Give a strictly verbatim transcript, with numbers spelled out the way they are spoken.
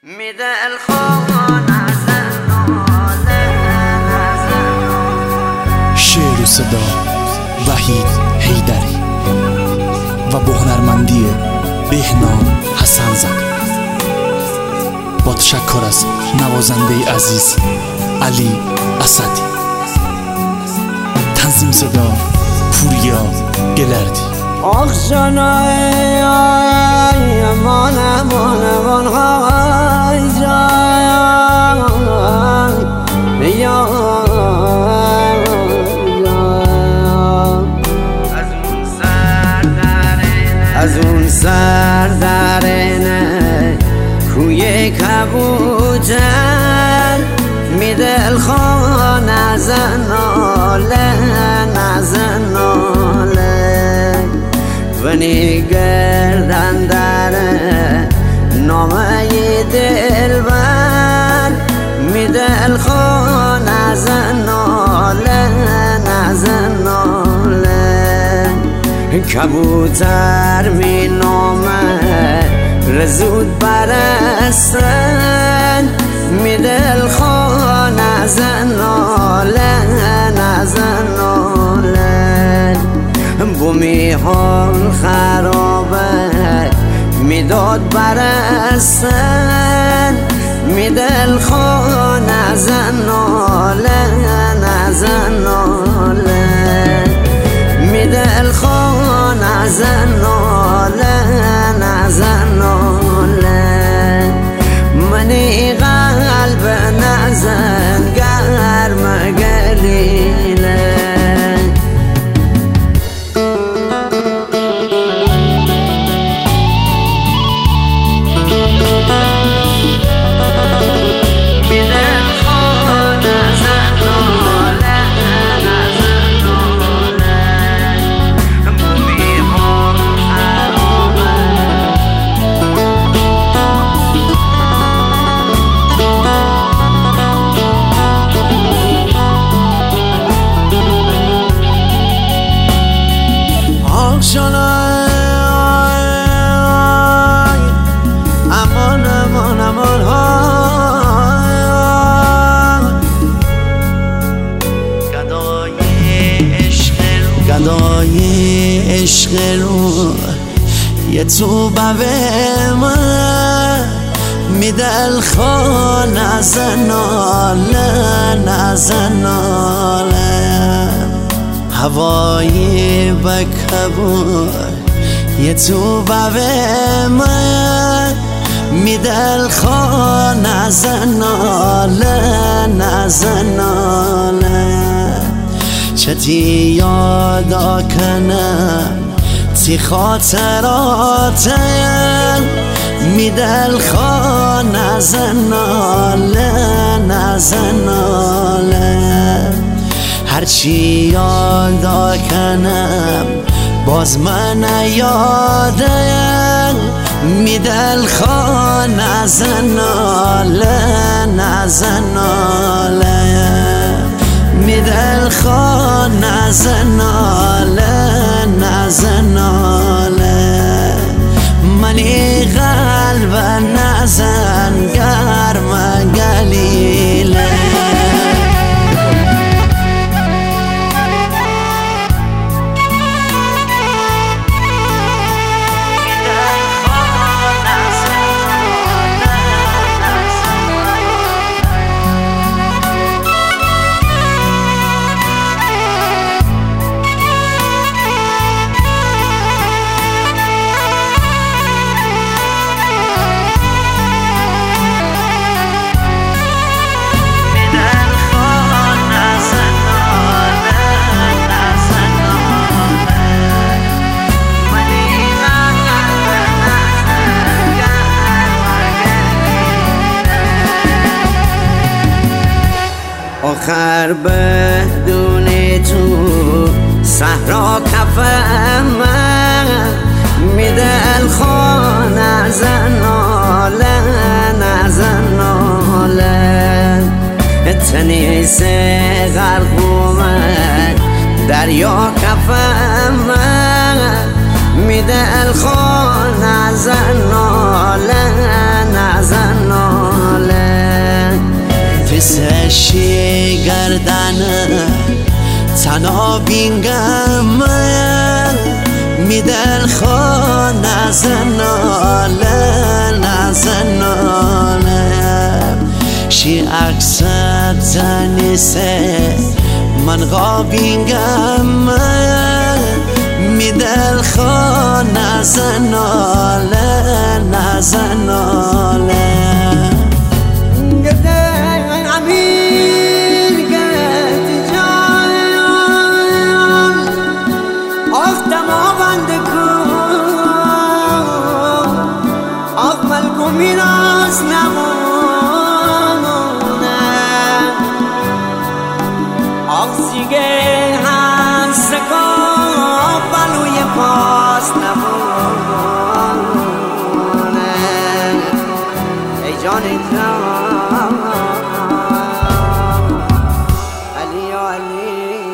میده الخوان شعر و صدا وحید حیدری و با هنرمندی بهنام حسن زاده. با تشکر از نوازنده عزیز علی اسدی. تنظیم صدا پوریا گلردی. آخ جانای امان امان امان های جان یا از اون سر درنه کوی کبوتر میده الخوان نزناله نزناله و نیگردن داره نامه دلبر میده الخوان نزناله نزناله کبوتر می نامه رزود برستن میده الخوان نزناله نزناله بومی حال خرابه میداد برستن میده الخوان نزناله نزناله میده الخوان نزناله نزناله منی قلب نزن گرم گلیله گدای عشق رو یه تو به من میده الخوان نزناله نزناله هوایی بکبور یه تو به من میده الخوان نزناله نزناله چتی یادا کنم تی خاطراتم میده الخوان نزناله نزناله هرچی یادا کنم باز من یادم میده الخوان نزناله نزناله میده الخوان نزناله نزناله منی قلب نزن گرم گلیله آخر بدون تو صحرا کفم میده الخوان نزناله نزناله تنیس غرق اومد دریا کفم میده الخوان نزناله نزناله شی گردن تنها بینگم می دل خود نزناله نزناله شی اکسد زنیسه من غابینگم می دل خود نزناله نزناله میراث نمونه آقسیگه هم سکا بلوی پاس نمونه ای جان جان علی علی